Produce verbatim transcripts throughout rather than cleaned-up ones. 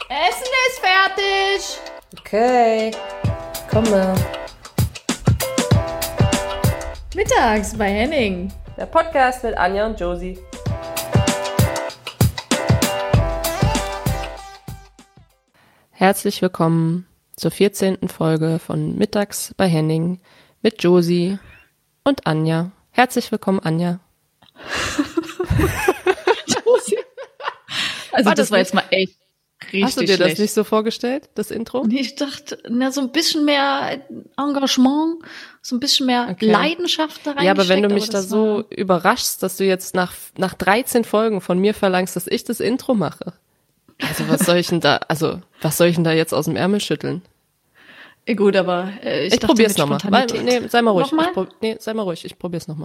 Essen ist fertig. Okay, komme. Mittags bei Henning. Der Podcast mit Anja und Josie. Herzlich willkommen zur vierzehnten Folge von Mittags bei Henning mit Josie und Anja. Herzlich willkommen, Anja. Josie. Also war das, das war jetzt mal echt richtig Hast du dir schlecht. Das nicht so vorgestellt, das Intro? Nee, ich dachte, na, so ein bisschen mehr Engagement, so ein bisschen mehr okay. Leidenschaft da rein. Ja, aber wenn du mich da so überraschst, dass du jetzt nach nach dreizehn Folgen von mir verlangst, dass ich das Intro mache. Also was soll ich denn da, also was soll ich denn da jetzt aus dem Ärmel schütteln? Gut, aber äh, ich, ich dachte probier's nochmal. Nee, sei mal ruhig. Nochmal? Ich prob- nee, sei mal ruhig, ich probier's nochmal.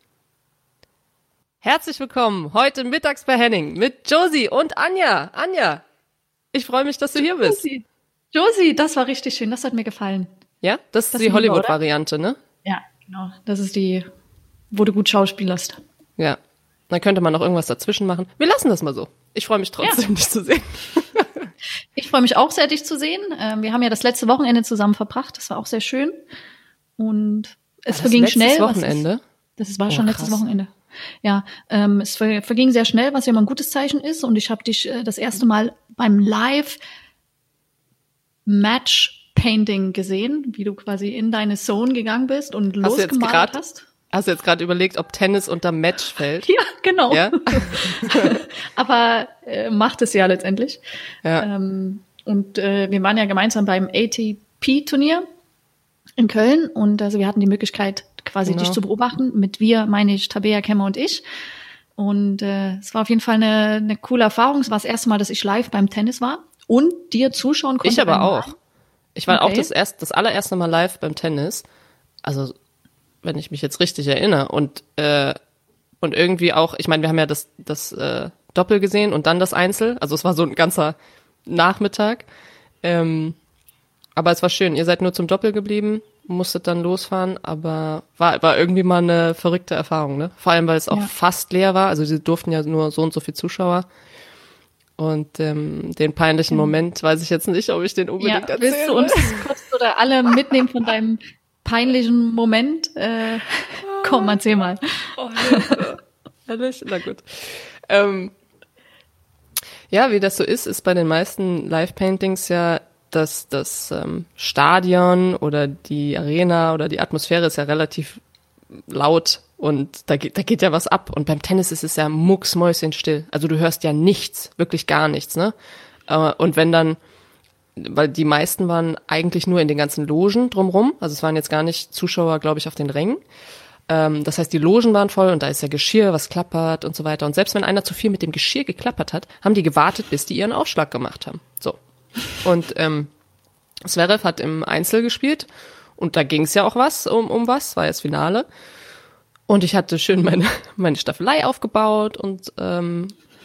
Herzlich willkommen heute mittags bei Henning mit Josie und Anja. Anja, ich freue mich, dass du hier bist. Josie. Josie, das war richtig schön, das hat mir gefallen. Ja, das ist das die Hollywood-Variante, ne? Ja, genau. Das ist die, wo du gut schauspielerst. Ja, dann könnte man noch irgendwas dazwischen machen. Wir lassen das mal so. Ich freue mich trotzdem, ja. dich zu sehen. Ich freue mich auch sehr, dich zu sehen. Wir haben ja das letzte Wochenende zusammen verbracht. Das war auch sehr schön. Und es war verging das schnell. Letztes Wochenende? Das, ist, das war schon oh, letztes Wochenende. Ja, ähm, es ver, verging sehr schnell, was ja immer ein gutes Zeichen ist. Und ich habe dich äh, das erste Mal beim Live-Match-Painting gesehen, wie du quasi in deine Zone gegangen bist und hast losgemalt grad, hast. Hast du jetzt gerade überlegt, ob Tennis unter Match fällt? Ja, genau. Ja? Aber äh, macht es ja letztendlich. Ja. Ähm, und äh, wir waren ja gemeinsam beim A T P-Turnier in Köln. Und also wir hatten die Möglichkeit, quasi genau. dich zu beobachten. Mit wir meine ich Tabea, Kemmer und ich. Und äh, es war auf jeden Fall eine, eine coole Erfahrung. Es war das erste Mal, dass ich live beim Tennis war und dir zuschauen konnte. Ich aber auch. Ich war okay. auch das erste, das allererste Mal live beim Tennis. Also wenn ich mich jetzt richtig erinnere. Und äh, und irgendwie auch, ich meine, wir haben ja das das äh, Doppel gesehen und dann das Einzel. Also es war so ein ganzer Nachmittag. Ähm, aber es war schön. Ihr seid nur zum Doppel geblieben, musstet dann losfahren, aber war war irgendwie mal eine verrückte Erfahrung, ne? Vor allem, weil es auch ja. fast leer war. Also sie durften ja nur so und so viel Zuschauer. Und ähm, den peinlichen Moment weiß ich jetzt nicht, ob ich den unbedingt ja, erzähle. Willst du uns kurz oder alle mitnehmen von deinem peinlichen Moment? Äh, komm, erzähl mal. Oh, ehrlich? Na gut. Ähm, ja, wie das so ist, ist bei den meisten Live-Paintings ja, dass das ähm, Stadion oder die Arena oder die Atmosphäre ist ja relativ laut und da geht, da geht ja was ab. Und beim Tennis ist es ja mucksmäuschenstill. Also du hörst ja nichts, wirklich gar nichts, ne? Äh, und wenn dann, weil die meisten waren eigentlich nur in den ganzen Logen drumrum, also es waren jetzt gar nicht Zuschauer, glaube ich, auf den Rängen. Ähm, das heißt, die Logen waren voll und da ist ja Geschirr, was klappert und so weiter. Und selbst wenn einer zu viel mit dem Geschirr geklappert hat, haben die gewartet, bis die ihren Aufschlag gemacht haben. So. Und ähm, Zverev hat im Einzel gespielt und da ging es ja auch was um um was, war jetzt Finale. Und ich hatte schön meine meine Staffelei aufgebaut und ähm,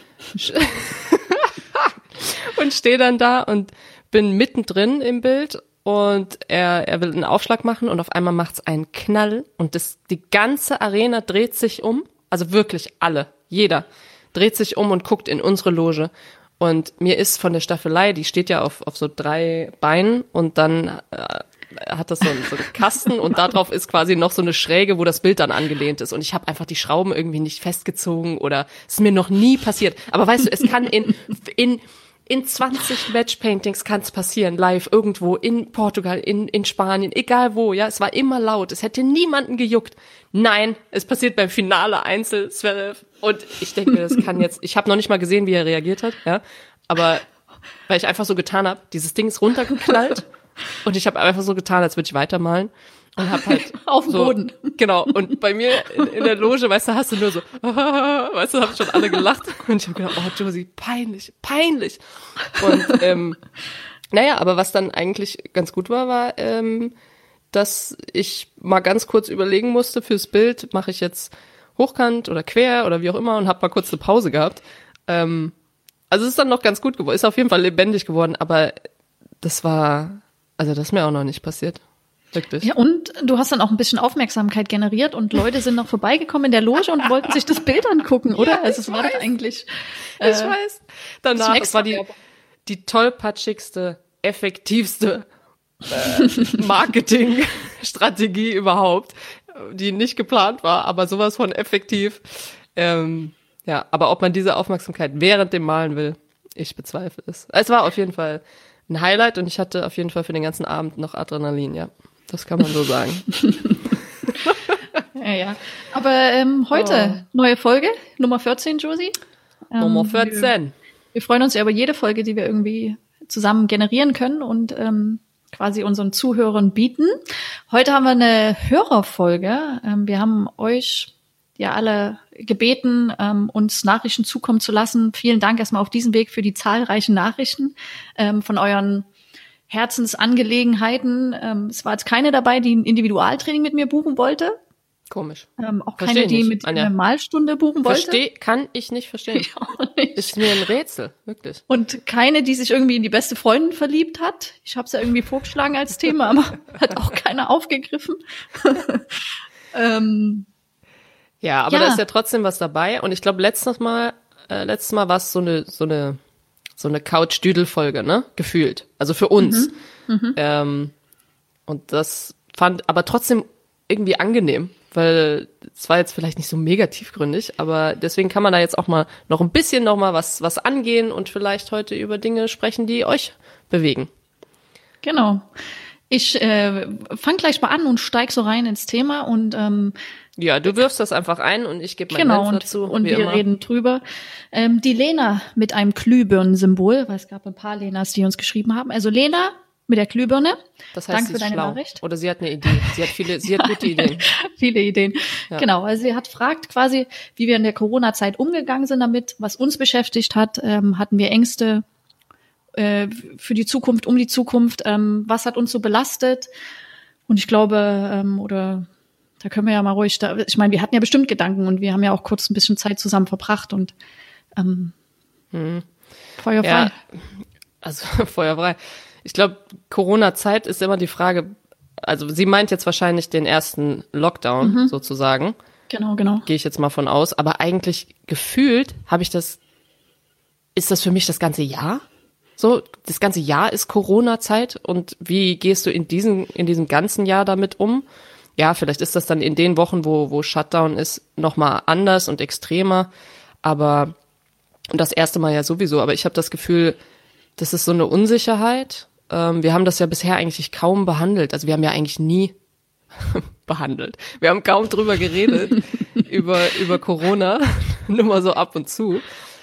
und stehe dann da und bin mittendrin im Bild und er er will einen Aufschlag machen und auf einmal macht's einen Knall und das die ganze Arena dreht sich um, also wirklich alle, jeder dreht sich um und guckt in unsere Loge. Und mir ist von der Staffelei, die steht ja auf auf so drei Beinen und dann äh, hat das so, so einen Kasten und darauf ist quasi noch so eine Schräge, wo das Bild dann angelehnt ist. Und ich habe einfach die Schrauben irgendwie nicht festgezogen oder es ist mir noch nie passiert. Aber weißt du, es kann in in in zwanzig Matchpaintings kann es passieren, live irgendwo in Portugal, in in Spanien, egal wo. Ja, es war immer laut. Es hätte niemanden gejuckt. Nein, es passiert beim Finale Einzel Zverev. Und ich denke mir, das kann jetzt, ich habe noch nicht mal gesehen, wie er reagiert hat, ja, aber weil ich einfach so getan habe, dieses Ding ist runtergeknallt und ich habe einfach so getan, als würde ich weitermalen und habe halt auf dem so, Boden. Genau, und bei mir in, in der Loge, weißt du, hast du nur so, weißt du, haben schon alle gelacht und ich habe gedacht, oh Josie, peinlich, peinlich. Und ähm, naja, aber was dann eigentlich ganz gut war, war, ähm, dass ich mal ganz kurz überlegen musste fürs Bild, mache ich jetzt hochkant oder quer oder wie auch immer und habe mal kurz eine Pause gehabt. Ähm, also es ist dann noch ganz gut geworden, ist auf jeden Fall lebendig geworden, aber das war, also das ist mir auch noch nicht passiert. Wirklich. Ja, und du hast dann auch ein bisschen Aufmerksamkeit generiert und Leute sind noch vorbeigekommen in der Loge und wollten sich das Bild angucken, oder? Ja, also es war weiß. doch eigentlich. Äh, ich weiß. Danach, es war die, die tollpatschigste, effektivste äh, Marketingstrategie überhaupt, die nicht geplant war, aber sowas von effektiv. Ähm, ja, aber ob man diese Aufmerksamkeit während dem Malen will, ich bezweifle es. Es war auf jeden Fall ein Highlight und ich hatte auf jeden Fall für den ganzen Abend noch Adrenalin, ja. Das kann man so sagen. Ja, ja. Aber ähm, heute, oh. neue Folge, Nummer vierzehn, Josie. Ähm, Nummer vierzehn. Wir, wir freuen uns ja über jede Folge, die wir irgendwie zusammen generieren können und ähm, quasi unseren Zuhörern bieten. Heute haben wir eine Hörerfolge. Ähm, wir haben euch ja alle gebeten, ähm, uns Nachrichten zukommen zu lassen. Vielen Dank erstmal auf diesem Weg für die zahlreichen Nachrichten ähm, von euren Herzensangelegenheiten. Ähm, es war jetzt keine dabei, die ein Individualtraining mit mir buchen wollte. Komisch. Ähm, auch Versteh keine, die nicht, mit Anja. Einer Malstunde buchen wollte. Versteh, kann ich nicht verstehen. Ich auch nicht. Ist mir ein Rätsel, wirklich. Und keine, die sich irgendwie in die beste Freundin verliebt hat. Ich habe es ja irgendwie vorgeschlagen als Thema, aber hat auch keiner aufgegriffen. ähm, ja, aber ja. Da ist ja trotzdem was dabei. Und ich glaube, letztes Mal, äh, letztes Mal war es so eine, so eine, so eine Couch-Düdel-Folge, ne? Gefühlt. Also für uns. Mhm. Mhm. Ähm, und das fand aber trotzdem irgendwie angenehm, weil es war jetzt vielleicht nicht so mega tiefgründig, aber deswegen kann man da jetzt auch mal noch ein bisschen noch mal was was angehen und vielleicht heute über Dinge sprechen, die euch bewegen. Genau. Ich äh, fange gleich mal an und steig so rein ins Thema und ähm, ja, du wirfst das einfach ein und ich gebe meinen genau, Senf dazu. Und, und wir immer. reden drüber. Ähm, die Lena mit einem Glühbirnen-Symbol, weil es gab ein paar Lenas, die uns geschrieben haben. Also Lena mit der Glühbirne. Das heißt, Danke sie für ist deine schlau. Nachricht. Oder sie hat eine Idee. Sie hat viele, sie hat gute Ideen. Viele Ideen. Ja. Genau. Also sie hat fragt quasi, wie wir in der Corona-Zeit umgegangen sind damit, was uns beschäftigt hat. Ähm, hatten wir Ängste äh, für die Zukunft, um die Zukunft? Ähm, was hat uns so belastet? Und ich glaube, ähm, oder da können wir ja mal ruhig, da, ich meine, wir hatten ja bestimmt Gedanken und wir haben ja auch kurz ein bisschen Zeit zusammen verbracht und ähm, hm. feuerfrei. Ja, also feuerfrei. Ich glaube, Corona-Zeit ist immer die Frage, also sie meint jetzt wahrscheinlich den ersten Lockdown mhm. sozusagen. Genau, genau. Gehe ich jetzt mal von aus. Aber eigentlich gefühlt habe ich das, ist das für mich das ganze Jahr? So, das ganze Jahr ist Corona-Zeit und wie gehst du in diesem, in diesem ganzen Jahr damit um? Ja, vielleicht ist das dann in den Wochen, wo, wo Shutdown ist, nochmal anders und extremer. Aber das erste Mal ja sowieso. Aber ich habe das Gefühl, das ist so eine Unsicherheit. Ähm, wir haben das ja bisher eigentlich kaum behandelt. Also wir haben ja eigentlich nie behandelt. Wir haben kaum drüber geredet, über über Corona, nur mal so ab und zu.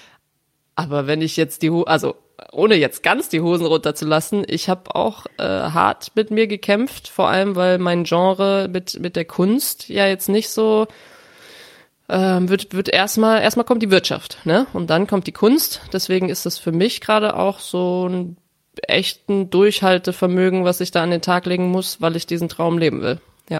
Aber wenn ich jetzt die, Ho- also ohne jetzt ganz die Hosen runterzulassen, ich habe auch äh, hart mit mir gekämpft, vor allem weil mein Genre mit mit der Kunst ja jetzt nicht so ähm, wird wird erstmal erstmal kommt die Wirtschaft, ne? Und dann kommt die Kunst. Deswegen ist das für mich gerade auch so ein echten Durchhaltevermögen, was ich da an den Tag legen muss, weil ich diesen Traum leben will. Ja.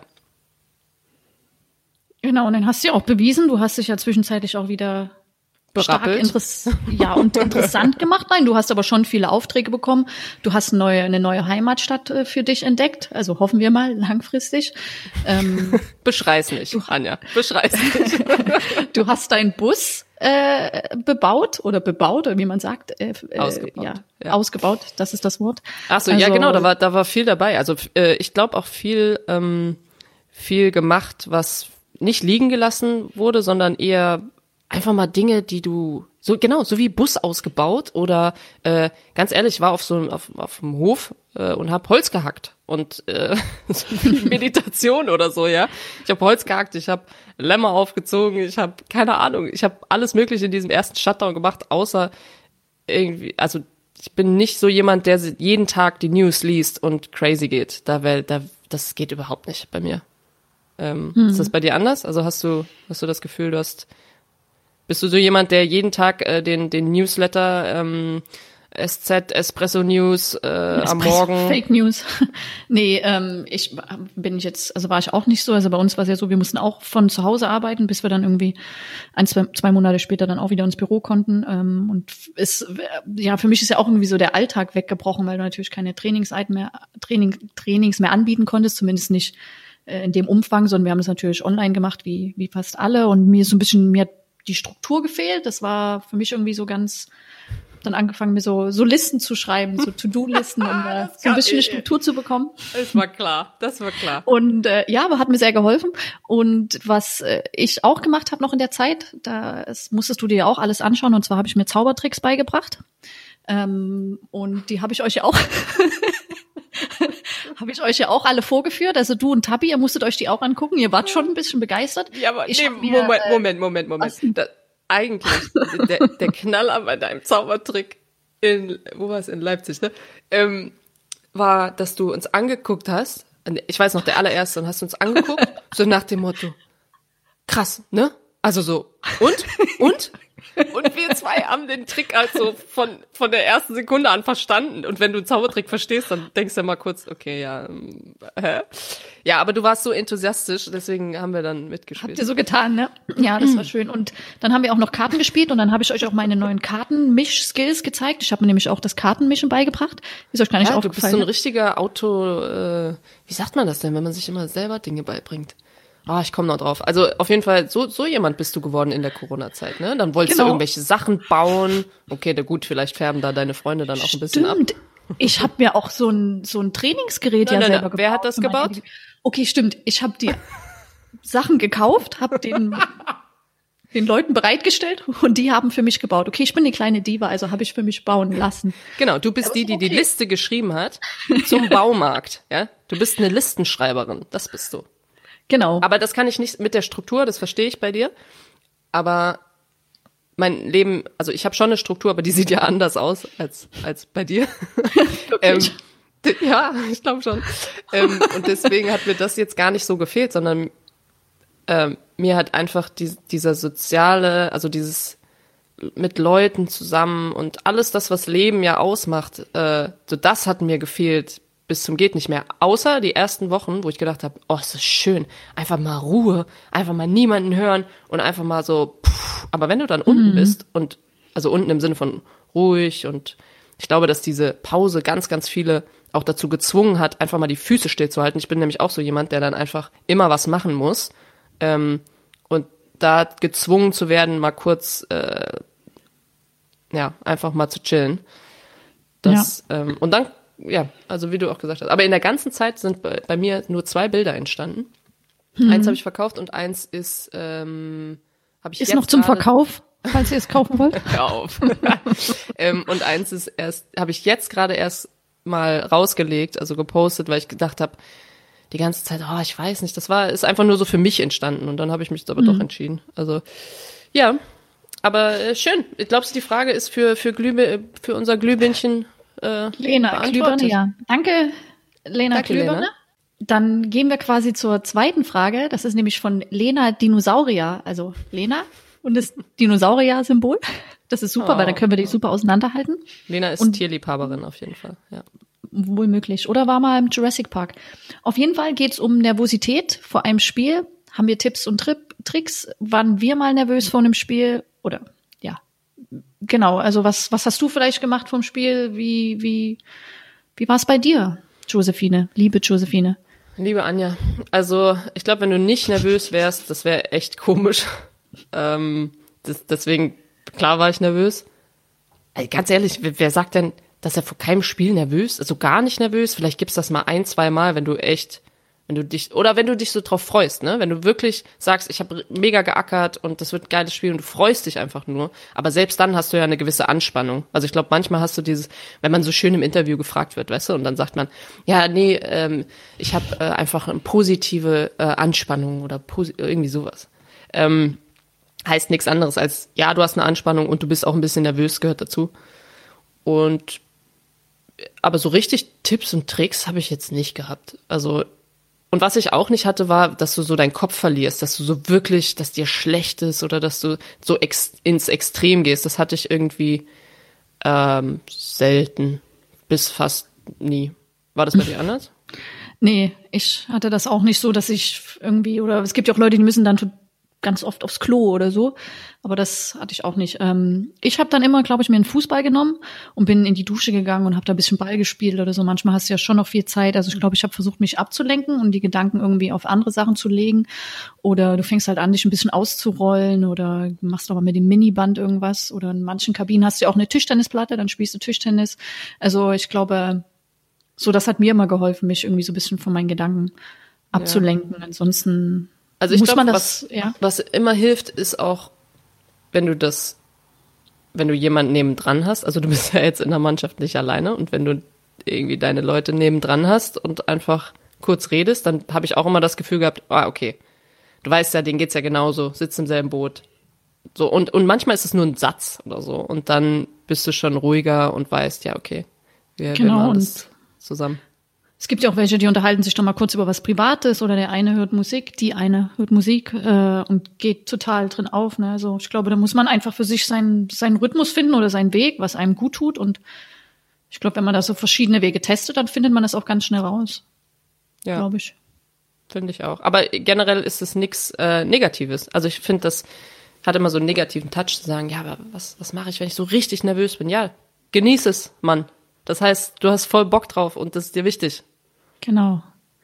Genau, und dann hast du ja auch bewiesen, du hast dich ja zwischenzeitlich auch wieder Berappelt. stark interess- ja, und interessant gemacht. Nein, du hast aber schon viele Aufträge bekommen. Du hast eine neue, eine neue Heimatstadt äh, für dich entdeckt. Also hoffen wir mal langfristig. Ähm, Beschrei's nicht, du, Anja. Beschrei's nicht. Du hast deinen Bus äh, bebaut oder bebaut, oder wie man sagt. Äh, ausgebaut. Ja, ja. Ausgebaut, das ist das Wort. Ach so, also, ja genau, da war, da war viel dabei. Also äh, ich glaube auch viel, ähm, viel gemacht, was nicht liegen gelassen wurde, sondern eher einfach mal Dinge, die du so genau so wie Bus ausgebaut oder äh, ganz ehrlich, ich war auf so auf auf dem Hof äh, und habe Holz gehackt und äh, so wie Meditation oder so, ja. Ich habe Holz gehackt, ich habe Lämmer aufgezogen, ich habe keine Ahnung, ich habe alles Mögliche in diesem ersten Shutdown gemacht, außer irgendwie, also ich bin nicht so jemand, der jeden Tag die News liest und crazy geht. Da wär, da das geht überhaupt nicht bei mir. Ähm, hm. Ist das bei dir anders? Also hast du hast du das Gefühl, du hast Bist du so jemand, der jeden Tag äh, den den Newsletter ähm, S Z, Espresso News äh, Espresso, am Morgen? Fake News. Nee, ähm, ich bin jetzt, also war ich auch nicht so. Also bei uns war es ja so, wir mussten auch von zu Hause arbeiten, bis wir dann irgendwie ein, zwei, zwei Monate später dann auch wieder ins Büro konnten. Ähm, und es, ja, für mich ist ja auch irgendwie so der Alltag weggebrochen, weil du natürlich keine Trainingszeiten mehr, Training, Trainings mehr anbieten konntest, zumindest nicht äh, in dem Umfang, sondern wir haben das natürlich online gemacht, wie wie fast alle. Und mir ist so ein bisschen, mir hat die Struktur gefehlt. Das war für mich irgendwie so ganz dann angefangen, mir so, so Listen zu schreiben, so To-Do-Listen, um äh, so ein bisschen eine Struktur zu bekommen. Das war klar, das war klar. Und äh, ja, aber hat mir sehr geholfen. Und was äh, ich auch gemacht habe noch in der Zeit, da das musstest du dir ja auch alles anschauen. Und zwar habe ich mir Zaubertricks beigebracht. Ähm, und die habe ich euch ja auch habe ich euch ja auch alle vorgeführt. Also du und Tabi, ihr musstet euch die auch angucken. Ihr wart schon ein bisschen begeistert. Ja, aber ich nee, mir, Moment, äh, Moment, Moment, Moment. Da, eigentlich, der, der Knaller bei deinem Zaubertrick in, wo war es, in Leipzig, ne? Ähm, war, dass du uns angeguckt hast. Ich weiß noch, der allererste, und hast uns angeguckt, so nach dem Motto, krass, ne? Also so, und? Und? Und wir zwei haben den Trick halt so von, von der ersten Sekunde an verstanden. Und wenn du einen Zaubertrick verstehst, dann denkst du mal kurz, okay, ja, ähm, hä? Ja, aber du warst so enthusiastisch, deswegen haben wir dann mitgespielt. Habt ihr so getan, ne? Ja, das war schön. Und dann haben wir auch noch Karten gespielt und dann habe ich euch auch meine neuen Kartenmisch-Skills gezeigt. Ich habe mir nämlich auch das Kartenmischen beigebracht. Ist euch gar nicht ja, aufgefallen. Du bist so ein richtiger Auto, äh, wie sagt man das denn, wenn man sich immer selber Dinge beibringt? Ah, ich komme noch drauf. Also auf jeden Fall, so so jemand bist du geworden in der Corona-Zeit, ne? Dann wolltest genau. du irgendwelche Sachen bauen. Okay, na gut, vielleicht färben da deine Freunde dann auch ein bisschen ab. Stimmt. Ich habe mir auch so ein so ein Trainingsgerät nein, ja nein, selber nein. gebaut. Wer hat das gebaut? Handy. Okay, stimmt. Ich habe die Sachen gekauft, habe den den Leuten bereitgestellt und die haben für mich gebaut. Okay, ich bin die kleine Diva, also habe ich für mich bauen lassen. Genau, du bist die, die okay. die Liste geschrieben hat zum Baumarkt, ja? Du bist eine Listenschreiberin, das bist du. Genau. Aber das kann ich nicht mit der Struktur, das verstehe ich bei dir. Aber mein Leben, also ich habe schon eine Struktur, aber die sieht ja anders aus als als bei dir. ähm, ja, ich glaube schon. ähm, und deswegen hat mir das jetzt gar nicht so gefehlt, sondern ähm, mir hat einfach die, dieser soziale, also dieses mit Leuten zusammen und alles das, was Leben ja ausmacht, äh, so das hat mir gefehlt. Bis zum geht nicht mehr. Außer die ersten Wochen, wo ich gedacht habe, oh, es ist schön. Einfach mal Ruhe, einfach mal niemanden hören und einfach mal so, pff. Aber wenn du dann unten mhm. bist und, also unten im Sinne von ruhig und ich glaube, dass diese Pause ganz, ganz viele auch dazu gezwungen hat, einfach mal die Füße stillzuhalten. Ich bin nämlich auch so jemand, der dann einfach immer was machen muss. Ähm, und da gezwungen zu werden, mal kurz, äh, ja, einfach mal zu chillen. Das, ja. ähm, und dann ja, also wie du auch gesagt hast. Aber in der ganzen Zeit sind bei, bei mir nur zwei Bilder entstanden. Mhm. Eins habe ich verkauft und eins ist, ähm, habe ich ist jetzt noch zum grade, Verkauf, falls ihr es kaufen wollt. Hör auf. ähm, und eins ist erst, habe ich jetzt gerade erst mal rausgelegt, also gepostet, weil ich gedacht habe, die ganze Zeit, oh, ich weiß nicht, das war, ist einfach nur so für mich entstanden und dann habe ich mich aber mhm. doch entschieden. Also ja, aber äh, schön. Ich glaube, die Frage ist für für Glühbe, für unser Glühbirnchen. Äh, Lena Glühbirne, ja. Danke, Lena Danke, Glühbirne. Lena. Dann gehen wir quasi zur zweiten Frage. Das ist nämlich von Lena Dinosaurier. Also Lena und das Dinosaurier-Symbol. Das ist super, oh. weil dann können wir die super auseinanderhalten. Lena ist und Tierliebhaberin auf jeden Fall, ja. Wohl möglich. Oder war mal im Jurassic Park. Auf jeden Fall geht es um Nervosität vor einem Spiel. Haben wir Tipps und Tri- Tricks? Waren wir mal nervös vor einem Spiel? Oder genau, also was was hast du vielleicht gemacht vom Spiel? Wie wie wie war es bei dir, Josephine? Liebe Josephine. Liebe Anja, also ich glaube, wenn du nicht nervös wärst, das wäre echt komisch. ähm, das, deswegen, klar war ich nervös. Also, ganz ehrlich, wer, wer sagt denn, dass er vor keinem Spiel nervös, also gar nicht nervös? Vielleicht gibt's das mal ein, zwei Mal, wenn du echt Wenn du dich, oder wenn du dich so drauf freust, ne? Wenn du wirklich sagst, ich habe mega geackert und das wird ein geiles Spiel und du freust dich einfach nur. Aber selbst dann hast du ja eine gewisse Anspannung. Also ich glaube, manchmal hast du dieses, wenn man so schön im Interview gefragt wird, weißt du, und dann sagt man, ja, nee, ähm, ich habe äh, einfach eine positive äh, Anspannung oder posi- irgendwie sowas. Ähm, heißt nichts anderes als, ja, du hast eine Anspannung und du bist auch ein bisschen nervös, gehört dazu. Und, aber so richtig Tipps und Tricks habe ich jetzt nicht gehabt. Also, und was ich auch nicht hatte, war, dass du so deinen Kopf verlierst, dass du so wirklich, dass dir schlecht ist oder dass du so ex- ins Extrem gehst. Das hatte ich irgendwie ähm, selten, bis fast nie. War das bei dir anders? Nee, ich hatte das auch nicht so, dass ich irgendwie, oder es gibt ja auch Leute, die müssen dann ganz oft aufs Klo oder so. Aber das hatte ich auch nicht. Ähm, ich habe dann immer, glaube ich, mir einen Fußball genommen und bin in die Dusche gegangen und habe da ein bisschen Ball gespielt oder so. Manchmal hast du ja schon noch viel Zeit. Also ich glaube, ich habe versucht, mich abzulenken und die Gedanken irgendwie auf andere Sachen zu legen. Oder du fängst halt an, dich ein bisschen auszurollen oder machst aber mit dem Miniband irgendwas. Oder in manchen Kabinen hast du ja auch eine Tischtennisplatte, dann spielst du Tischtennis. Also ich glaube, so das hat mir immer geholfen, mich irgendwie so ein bisschen von meinen Gedanken abzulenken. Ja. Ansonsten also ich muss glaub, man das, was, ja. was immer hilft, ist auch, wenn du das, wenn du jemanden nebendran hast, also du bist ja jetzt in der Mannschaft nicht alleine und wenn du irgendwie deine Leute nebendran hast und einfach kurz redest, dann habe ich auch immer das Gefühl gehabt, ah, okay, du weißt ja, denen geht's ja genauso, sitzt im selben Boot. So, und, und manchmal ist es nur ein Satz oder so und dann bist du schon ruhiger und weißt, ja, okay, wir, genau, wir machen das zusammen. Es gibt ja auch welche, die unterhalten sich doch mal kurz über was Privates oder der eine hört Musik, die eine hört Musik äh, und geht total drin auf. Ne? Also ich glaube, da muss man einfach für sich seinen, seinen Rhythmus finden oder seinen Weg, was einem gut tut. Und ich glaube, wenn man da so verschiedene Wege testet, dann findet man das auch ganz schnell raus. Ja, glaube ich. Finde ich auch. Aber generell ist es nichts äh, Negatives. Also ich finde, das hat immer so einen negativen Touch zu sagen, ja, aber was, was mache ich, wenn ich so richtig nervös bin? Ja, genieß es, Mann. Das heißt, du hast voll Bock drauf und das ist dir wichtig. Genau.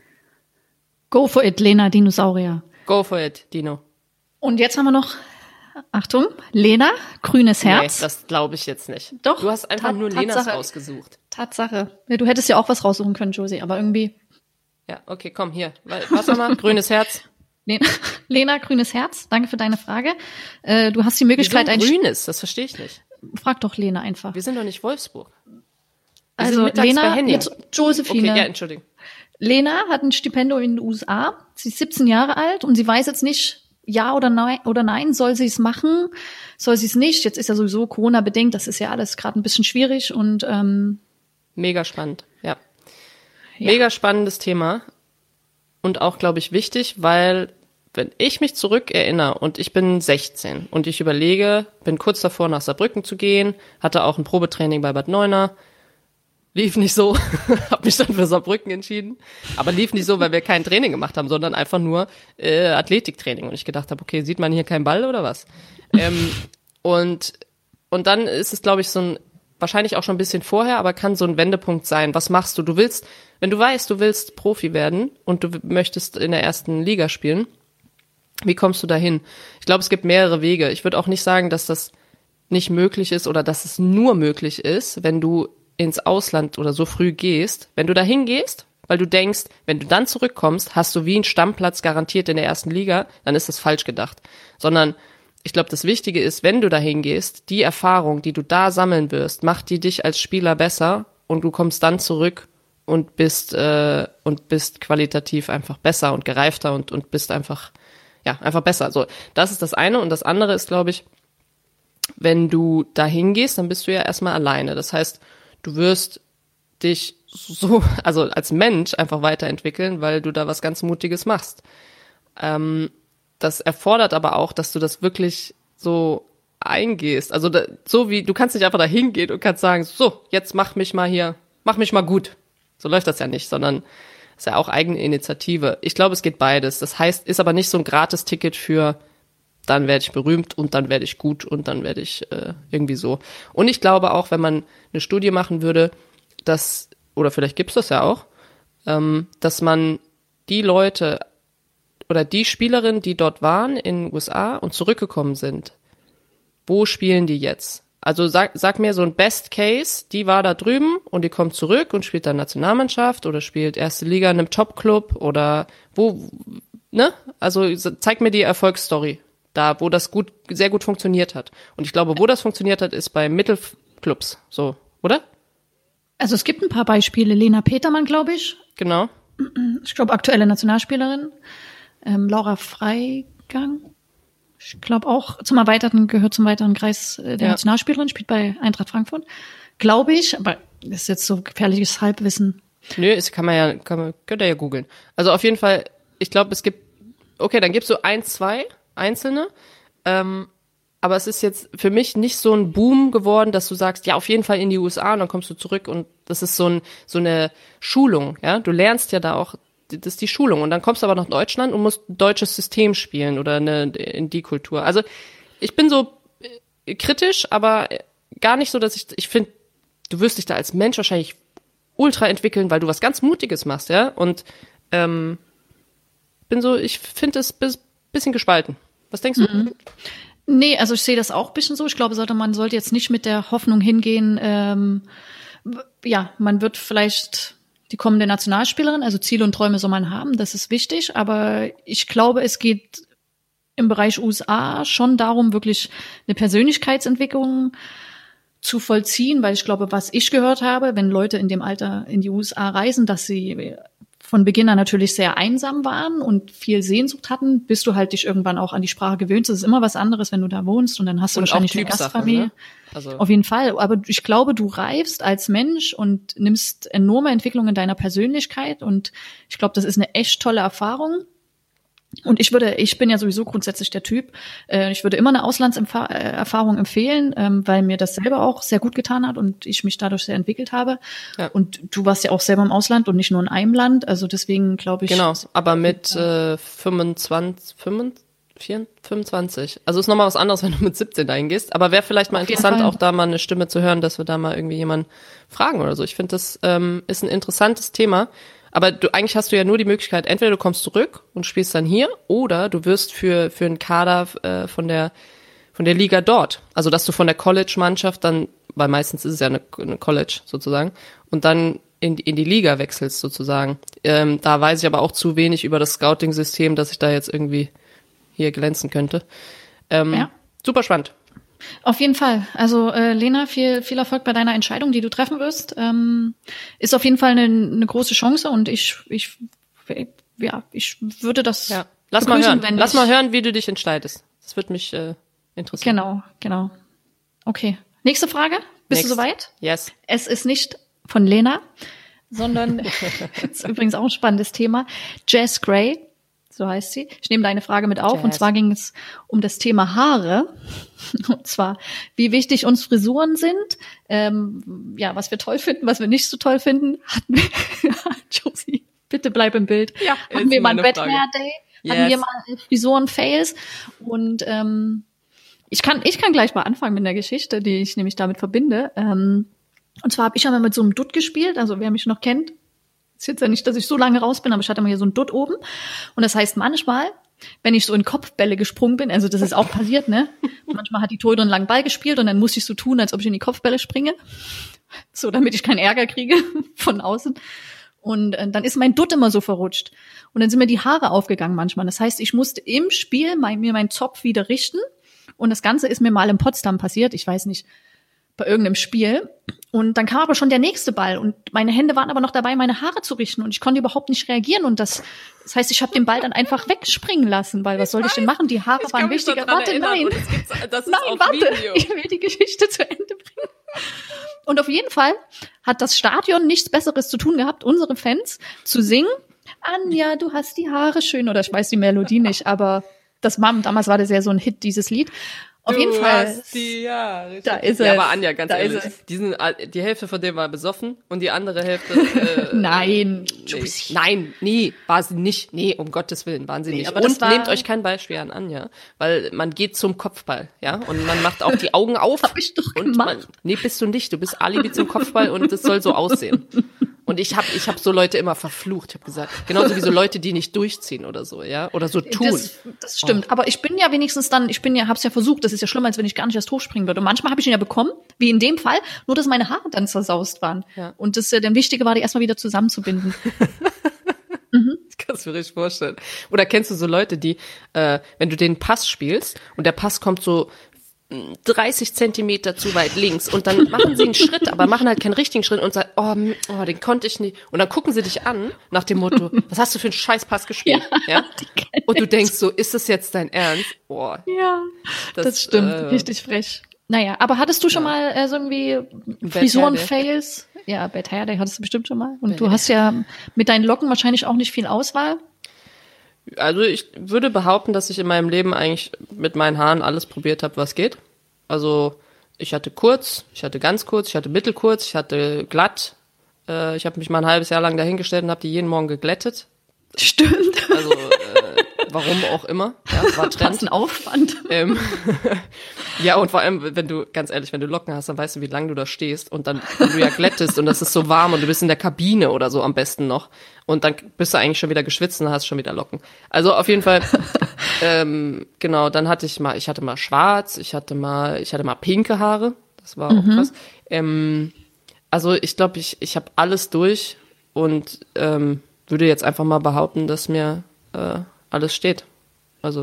Go for it, Lena Dinosaurier. Go for it, Dino. Und jetzt haben wir noch, Achtung, Lena, grünes Herz. Nee, das glaube ich jetzt nicht. Doch. Du hast einfach Tat, nur Lenas Tatsache. rausgesucht. Tatsache. Ja, du hättest ja auch was raussuchen können, Josie, aber irgendwie. Ja, okay, komm, hier. Was nochmal? Grünes Herz. Lena, Lena, grünes Herz. Danke für deine Frage. Äh, du hast die Möglichkeit, ein grünes, das verstehe ich nicht. Frag doch Lena einfach. Wir sind doch nicht Wolfsburg. Wir also Lena, jetzt Josephine. Okay, ja, Entschuldigung. Lena hat ein Stipendium in den U S A. Sie ist siebzehn Jahre alt und sie weiß jetzt nicht, ja oder nein, oder nein, soll sie es machen, soll sie es nicht. Jetzt ist ja sowieso Corona-bedingt, das ist ja alles gerade ein bisschen schwierig und ähm, mega spannend, ja. ja. Mega spannendes Thema und auch, glaube ich, wichtig, weil wenn ich mich zurückerinnere und ich bin sechzehn und ich überlege, bin kurz davor, nach Saarbrücken zu gehen, hatte auch ein Probetraining bei Bad Neuenahr, lief nicht so, habe mich dann für Saarbrücken entschieden, aber lief nicht so, weil wir kein Training gemacht haben, sondern einfach nur äh, Athletiktraining und ich gedacht habe, okay, sieht man hier keinen Ball oder was? ähm, und und dann ist es, glaube ich, so ein, wahrscheinlich auch schon ein bisschen vorher, aber kann so ein Wendepunkt sein. Was machst du? Du willst, wenn du weißt, du willst Profi werden und du möchtest in der ersten Liga spielen, wie kommst du dahin? Ich glaube, es gibt mehrere Wege. Ich würde auch nicht sagen, dass das nicht möglich ist oder dass es nur möglich ist, wenn du ins Ausland oder so früh gehst, wenn du da hingehst, weil du denkst, wenn du dann zurückkommst, hast du wie einen Stammplatz garantiert in der ersten Liga, dann ist das falsch gedacht. Sondern ich glaube, das Wichtige ist, wenn du da hingehst, die Erfahrung, die du da sammeln wirst, macht die dich als Spieler besser und du kommst dann zurück und bist äh, und bist qualitativ einfach besser und gereifter und und bist einfach ja einfach besser. Also das ist das eine und das andere ist, glaube ich, wenn du da hingehst, dann bist du ja erstmal alleine. Das heißt, du wirst dich so, also als Mensch einfach weiterentwickeln, weil du da was ganz Mutiges machst. Ähm, das erfordert aber auch, dass du das wirklich so eingehst. Also da, so wie, du kannst nicht einfach da hingehen und kannst sagen, so, jetzt mach mich mal hier, mach mich mal gut. So läuft das ja nicht, sondern ist ja auch eigene Initiative. Ich glaube, es geht beides. Das heißt, ist aber nicht so ein Gratis-Ticket für dann werde ich berühmt und dann werde ich gut und dann werde ich äh, irgendwie so. Und ich glaube auch, wenn man eine Studie machen würde, dass, oder vielleicht gibt's das ja auch, ähm, dass man die Leute oder die Spielerinnen, die dort waren in den U S A und zurückgekommen sind, wo spielen die jetzt? Also sag, sag mir so ein Best Case, die war da drüben und die kommt zurück und spielt dann Nationalmannschaft oder spielt erste Liga in einem Top-Club oder wo, ne? Also zeig mir die Erfolgsstory. Da, wo das gut, sehr gut funktioniert hat. Und ich glaube, wo das funktioniert hat, ist bei Mittelclubs, so, oder? Also es gibt ein paar Beispiele. Lena Petermann, glaube ich. Genau. Ich glaube, aktuelle Nationalspielerin. Ähm, Laura Freigang. Ich glaube auch zum erweiterten, gehört zum weiteren Kreis äh, der ja. Nationalspielerin, spielt bei Eintracht Frankfurt. Glaube ich, aber das ist jetzt so gefährliches Halbwissen. Nö, das kann man ja, kann man, könnt ihr ja googeln. Also auf jeden Fall, ich glaube, es gibt, okay, dann gibt's so ein, zwei Einzelne, ähm, aber es ist jetzt für mich nicht so ein Boom geworden, dass du sagst, ja, auf jeden Fall in die U S A und dann kommst du zurück und das ist so ein so eine Schulung, ja, du lernst ja da auch das ist die Schulung. Und dann kommst du aber nach Deutschland und musst ein deutsches System spielen oder eine, in die Kultur. Also ich bin so kritisch, aber gar nicht so, dass ich, ich finde, du wirst dich da als Mensch wahrscheinlich ultra entwickeln, weil du was ganz Mutiges machst, ja. Und ähm, bin so, ich finde es bis, bisschen gespalten. Was denkst du? Mhm. Nee, also ich sehe das auch ein bisschen so. Ich glaube, sollte, man sollte jetzt nicht mit der Hoffnung hingehen, ähm, ja, man wird vielleicht die kommende Nationalspielerin, also Ziele und Träume soll man haben, das ist wichtig, aber ich glaube, es geht im Bereich U S A schon darum, wirklich eine Persönlichkeitsentwicklung zu vollziehen, weil ich glaube, was ich gehört habe, wenn Leute in dem Alter in die U S A reisen, dass sie von Beginn an natürlich sehr einsam waren und viel Sehnsucht hatten, bis du halt dich irgendwann auch an die Sprache gewöhnst. Es ist immer was anderes, wenn du da wohnst und dann hast du und wahrscheinlich eine Gastfamilie. Ne? Also auf jeden Fall. Aber ich glaube, du reifst als Mensch und nimmst enorme Entwicklung in deiner Persönlichkeit und ich glaube, das ist eine echt tolle Erfahrung. Und ich würde, ich bin ja sowieso grundsätzlich der Typ, äh, ich würde immer eine Auslandserfahrung empfehlen, ähm, weil mir das selber auch sehr gut getan hat und ich mich dadurch sehr entwickelt habe. Ja. Und du warst ja auch selber im Ausland und nicht nur in einem Land, also deswegen glaube ich. Genau, aber mit äh, fünfundzwanzig, fünfundzwanzig, fünfundzwanzig. Also ist nochmal was anderes, wenn du mit siebzehn dahin gehst. Aber wäre vielleicht mal interessant, auch da mal eine Stimme zu hören, dass wir da mal irgendwie jemanden fragen oder so. Ich finde, das ähm, ist ein interessantes Thema. Aber du, eigentlich hast du ja nur die Möglichkeit, entweder du kommst zurück und spielst dann hier, oder du wirst für für einen Kader äh, von der von der Liga dort. Also dass du von der College-Mannschaft dann, weil meistens ist es ja eine, eine College sozusagen, und dann in die, in die Liga wechselst sozusagen. Ähm, da weiß ich aber auch zu wenig über das Scouting-System, dass ich da jetzt irgendwie hier glänzen könnte. Ähm, ja. Super spannend. Auf jeden Fall. Also äh, Lena, viel viel Erfolg bei deiner Entscheidung, die du treffen wirst. Ähm, ist auf jeden Fall eine, eine große Chance und ich ich ja ich würde das ja. Lass mal hören. Wenn Lass mal hören, wie du dich entscheidest. Das wird mich äh, interessieren. Genau, genau. Okay. Nächste Frage. Bist Next. du soweit? Yes. Es ist nicht von Lena, sondern ist übrigens auch ein spannendes Thema. Jess Gray. So heißt sie. Ich nehme deine Frage mit auf. Jazz. Und zwar ging es um das Thema Haare. Und zwar, wie wichtig uns Frisuren sind. Ähm, ja, was wir toll finden, was wir nicht so toll finden. Hatten wir, Josie, bitte bleib im Bild. Ja, hatten wir mal einen Wet Hair Day? Yes. Hatten wir mal Frisuren-Fails? Und ähm, ich kann, ich kann gleich mal anfangen mit der Geschichte, die ich nämlich damit verbinde. Ähm, und zwar habe ich ja mal mit so einem Dutt gespielt. Also wer mich noch kennt, ist jetzt ja nicht, dass ich so lange raus bin, aber ich hatte mal hier so ein Dutt oben. Und das heißt manchmal, wenn ich so in Kopfbälle gesprungen bin, also das ist auch passiert, ne? Manchmal hat die Torhüterin einen langen Ball gespielt und dann musste ich so tun, als ob ich in die Kopfbälle springe. So, damit ich keinen Ärger kriege von außen. Und äh, dann ist mein Dutt immer so verrutscht. Und dann sind mir die Haare aufgegangen manchmal. Das heißt, ich musste im Spiel mein, mir meinen Zopf wieder richten. Und das Ganze ist mir mal in Potsdam passiert. Ich weiß nicht, bei irgendeinem Spiel. Und dann kam aber schon der nächste Ball und meine Hände waren aber noch dabei, meine Haare zu richten und ich konnte überhaupt nicht reagieren und das, das heißt, ich habe den Ball dann einfach wegspringen lassen, weil was soll ich denn machen? Die Haare ich waren wichtiger. Warte, nein, das ist nein, warte, Video. Ich will die Geschichte zu Ende bringen. Und auf jeden Fall hat das Stadion nichts Besseres zu tun gehabt, unsere Fans zu singen. Anja, du hast die Haare schön, oder ich weiß die Melodie nicht, aber das Mom, damals war das ja so ein Hit, dieses Lied. Auf du jeden Fall. Hast die, ja, da ist es. Ja, aber Anja, ganz da ehrlich, die, sind, die Hälfte von dem war besoffen und die andere Hälfte. Äh, Nein. Nee. Nein, nee, war sie nicht. Nee, um Gottes Willen, waren sie nee, nicht. Und nehmt euch kein Beispiel an Anja, weil man geht zum Kopfball, ja, und man macht auch die Augen auf. Hab ich doch und gemacht. Man, nee, bist du nicht. Du bist Alibi zum Kopfball und es soll so aussehen. Und ich habe ich hab so Leute immer verflucht. Ich habe gesagt, genauso wie so Leute, die nicht durchziehen oder so, ja, oder so tun. Das, das stimmt. Oh. Aber ich bin ja wenigstens dann, ich bin ja, hab's ja versucht. Das ist ja schlimmer, als wenn ich gar nicht erst hochspringen würde. Und manchmal habe ich ihn ja bekommen, wie in dem Fall, nur dass meine Haare dann zersaust waren. Ja. Und das äh, der Wichtige war, die erstmal wieder zusammenzubinden. Mhm. Das kannst du mir richtig vorstellen. Oder kennst du so Leute, die, äh, wenn du den Pass spielst und der Pass kommt so dreißig Zentimeter zu weit links und dann machen sie einen Schritt, aber machen halt keinen richtigen Schritt und sagen, oh, oh, den konnte ich nicht. Und dann gucken sie dich an nach dem Motto, was hast du für einen Scheißpass gespielt? Ja, ja? Und du denkst so, ist das jetzt dein Ernst? Boah. Ja, das, das stimmt, äh, richtig frech. Naja, aber hattest du schon ja. mal äh, so irgendwie Frisuren-Fails? Ja, Bad Hair Day hattest du bestimmt schon mal. Und Bad du hast ja mit deinen Locken wahrscheinlich auch nicht viel Auswahl. Also ich würde behaupten, dass ich in meinem Leben eigentlich mit meinen Haaren alles probiert habe, was geht. Also ich hatte kurz, ich hatte ganz kurz, ich hatte mittelkurz, ich hatte glatt. Äh, ich habe mich mal ein halbes Jahr lang dahingestellt und habe die jeden Morgen geglättet. Stimmt. Also äh, warum auch immer. Ja, war Trend. Was ein Aufwand. Ähm, ja, und vor allem, wenn du, ganz ehrlich, wenn du Locken hast, dann weißt du, wie lange du da stehst und dann, wenn du ja glättest und es ist so warm und du bist in der Kabine oder so am besten noch und dann bist du eigentlich schon wieder geschwitzt und hast schon wieder Locken. Also auf jeden Fall, ähm, genau, dann hatte ich mal, ich hatte mal schwarz, ich hatte mal, ich hatte mal pinke Haare, das war auch mhm. krass. Ähm, also ich glaube, ich, ich habe alles durch und ähm, würde jetzt einfach mal behaupten, dass mir äh, alles steht. Also.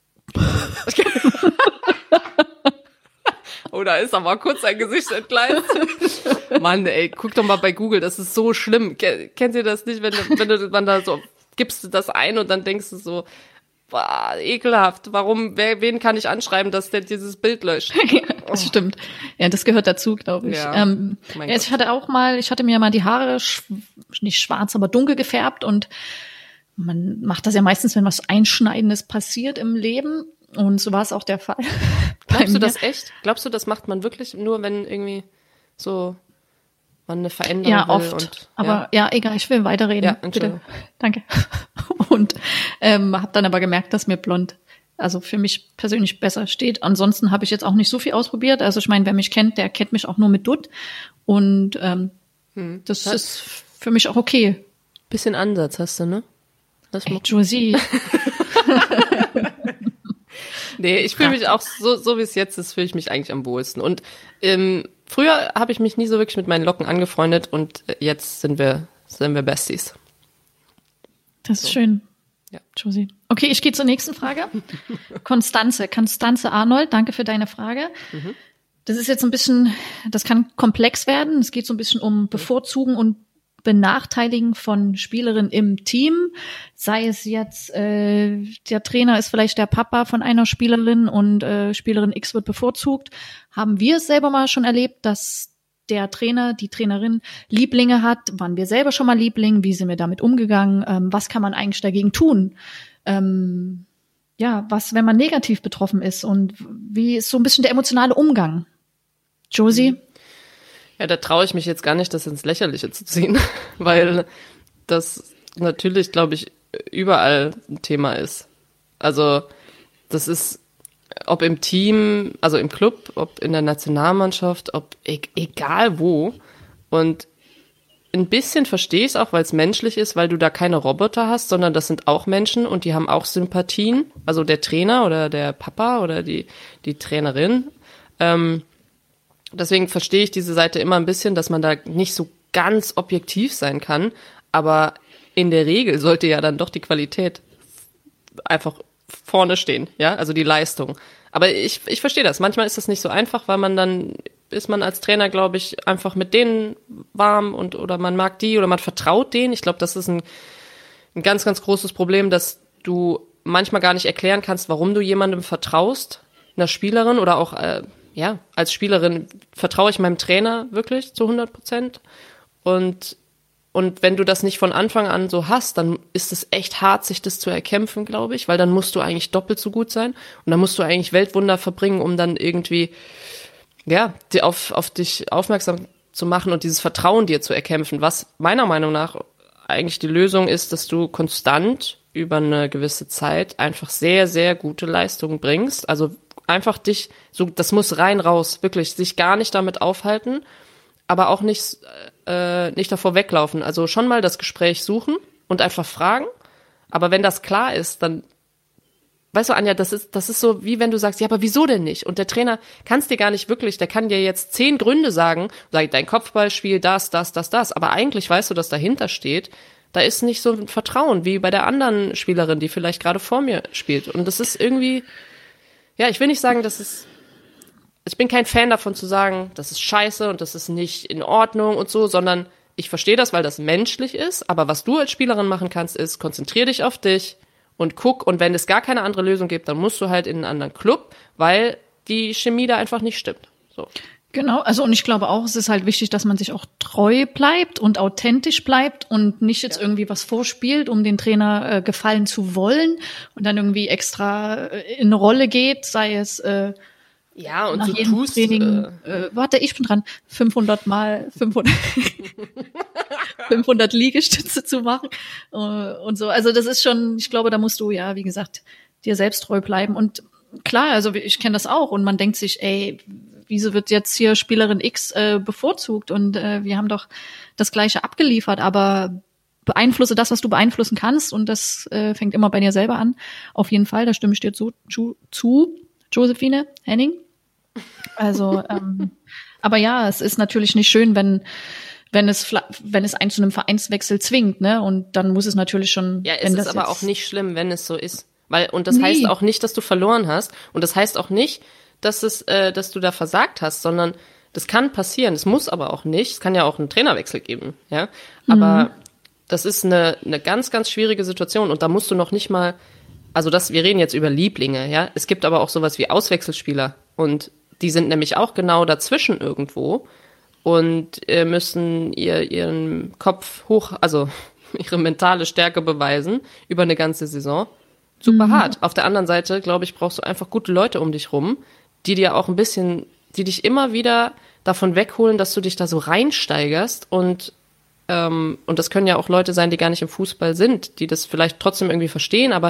Oh, da ist aber kurz ein Gesicht entgleist. Mann, ey, guck doch mal bei Google, das ist so schlimm. Kennt ihr das nicht, wenn du, wenn du man da so, gibst du das ein und dann denkst du so, boah, ekelhaft, warum, wer, wen kann ich anschreiben, dass der dieses Bild löscht? Ja, das oh. stimmt. Ja, das gehört dazu, glaube ich. Ja, ähm, ja, ich hatte auch mal, ich hatte mir mal die Haare, sch- nicht schwarz, aber dunkel gefärbt und man macht das ja meistens, wenn was Einschneidendes passiert im Leben. Und so war es auch der Fall. Glaubst du das echt? Glaubst du, das macht man wirklich nur, wenn irgendwie so man eine Veränderung ja, will? oft. Und, aber ja. ja, egal, ich will weiterreden. Ja, bitte. Danke. Und ähm, habe dann aber gemerkt, dass mir blond, also für mich persönlich besser steht. Ansonsten habe ich jetzt auch nicht so viel ausprobiert. Also ich meine, wer mich kennt, der kennt mich auch nur mit Dutt. Und ähm, hm. das ja. ist für mich auch okay. Bisschen Ansatz hast du, ne? Ey, Josie. Nee, ich fühle mich auch so, so wie es jetzt ist, fühle ich mich eigentlich am wohlsten. Und ähm, früher habe ich mich nie so wirklich mit meinen Locken angefreundet und jetzt sind wir, sind wir Besties. Das ist so schön. Ja. Josie. Okay, ich gehe zur nächsten Frage. Konstanze, Konstanze Arnold, danke für deine Frage. Mhm. Das ist jetzt ein bisschen, das kann komplex werden. Es geht so ein bisschen um Bevorzugen und Benachteiligen von Spielerinnen im Team, sei es jetzt, äh, der Trainer ist vielleicht der Papa von einer Spielerin und äh, Spielerin X wird bevorzugt. Haben wir es selber mal schon erlebt, dass der Trainer, die Trainerin Lieblinge hat? Waren wir selber schon mal Liebling? Wie sind wir damit umgegangen? Ähm, was kann man eigentlich dagegen tun? Ähm, ja, was, wenn man negativ betroffen ist? Und wie ist so ein bisschen der emotionale Umgang? Josie? Mhm. Ja, da traue ich mich jetzt gar nicht, das ins Lächerliche zu ziehen, weil das natürlich, glaube ich, überall ein Thema ist. Also das ist, ob im Team, also im Club, ob in der Nationalmannschaft, ob e- egal wo. Und ein bisschen verstehe ich es auch, weil es menschlich ist, weil du da keine Roboter hast, sondern das sind auch Menschen und die haben auch Sympathien. Also der Trainer oder der Papa oder die, die Trainerin. Ähm, Deswegen verstehe ich diese Seite immer ein bisschen, dass man da nicht so ganz objektiv sein kann. Aber in der Regel sollte ja dann doch die Qualität einfach vorne stehen, ja, also die Leistung. Aber ich, ich verstehe das. Manchmal ist das nicht so einfach, weil man dann ist man als Trainer, glaube ich, einfach mit denen warm und oder man mag die oder man vertraut denen. Ich glaube, das ist ein, ein ganz, ganz großes Problem, dass du manchmal gar nicht erklären kannst, warum du jemandem vertraust, einer Spielerin oder auch äh, ja, als Spielerin vertraue ich meinem Trainer wirklich zu hundert Prozent. Und, und wenn du das nicht von Anfang an so hast, dann ist es echt hart, sich das zu erkämpfen, glaube ich, weil dann musst du eigentlich doppelt so gut sein. Und dann musst du eigentlich Weltwunder verbringen, um dann irgendwie, ja, die auf, auf dich aufmerksam zu machen und dieses Vertrauen dir zu erkämpfen, was meiner Meinung nach eigentlich die Lösung ist, dass du konstant über eine gewisse Zeit einfach sehr, sehr gute Leistungen bringst. Also einfach dich, so, das muss rein raus, wirklich, sich gar nicht damit aufhalten, aber auch nicht, äh, nicht davor weglaufen. Also schon mal das Gespräch suchen und einfach fragen. Aber wenn das klar ist, dann, weißt du, Anja, das ist, das ist so, wie wenn du sagst, ja, aber wieso denn nicht? Und der Trainer kann es dir gar nicht wirklich, der kann dir jetzt zehn Gründe sagen, sag, dein Kopfballspiel, das, das, das, das. Aber eigentlich weißt du, dass dahinter steht, da ist nicht so ein Vertrauen wie bei der anderen Spielerin, die vielleicht gerade vor mir spielt. Und das ist irgendwie, ja, ich will nicht sagen, dass es, ich bin kein Fan davon zu sagen, das ist scheiße und das ist nicht in Ordnung und so, sondern ich verstehe das, weil das menschlich ist, aber was du als Spielerin machen kannst, ist, konzentrier dich auf dich und guck, und wenn es gar keine andere Lösung gibt, dann musst du halt in einen anderen Club, weil die Chemie da einfach nicht stimmt. So. Genau, also und ich glaube auch, es ist halt wichtig, dass man sich auch treu bleibt und authentisch bleibt und nicht jetzt ja. irgendwie was vorspielt, um den Trainer äh, gefallen zu wollen und dann irgendwie extra äh, in eine Rolle geht, sei es äh, ja und nach du jedem tust, Training. Äh, äh, warte, ich bin dran. fünfhundert mal fünfhundert fünfhundert Liegestütze zu machen äh, und so. Also das ist schon, ich glaube, da musst du ja, wie gesagt, dir selbst treu bleiben. Und klar, also ich kenne das auch und man denkt sich, ey, wieso wird jetzt hier Spielerin X äh, bevorzugt und äh, wir haben doch das Gleiche abgeliefert, aber beeinflusse das, was du beeinflussen kannst und das äh, fängt immer bei dir selber an. Auf jeden Fall, da stimme ich dir zu, zu, zu Josephine Henning. Also, ähm, aber ja, es ist natürlich nicht schön, wenn wenn es wenn es einen zu einem Vereinswechsel zwingt, ne? Und dann muss es natürlich schon. Ja, es wenn ist das aber jetzt, auch nicht schlimm, wenn es so ist, weil und das Nee. heißt auch nicht, dass du verloren hast und das heißt auch nicht, dass es, äh, dass du da versagt hast, sondern das kann passieren. Es muss aber auch nicht. Es kann ja auch einen Trainerwechsel geben, ja. Aber mhm. das ist eine eine ganz ganz schwierige Situation und da musst du noch nicht mal, also das, wir reden jetzt über Lieblinge, ja. Es gibt aber auch sowas wie Auswechselspieler und die sind nämlich auch genau dazwischen irgendwo und äh, müssen ihr, ihren Kopf hoch, also ihre mentale Stärke beweisen über eine ganze Saison. Super mhm. hart. Auf der anderen Seite, glaube ich, brauchst du einfach gute Leute um dich rum, die dir auch ein bisschen, die dich immer wieder davon wegholen, dass du dich da so reinsteigerst und ähm, und das können ja auch Leute sein, die gar nicht im Fußball sind, die das vielleicht trotzdem irgendwie verstehen, aber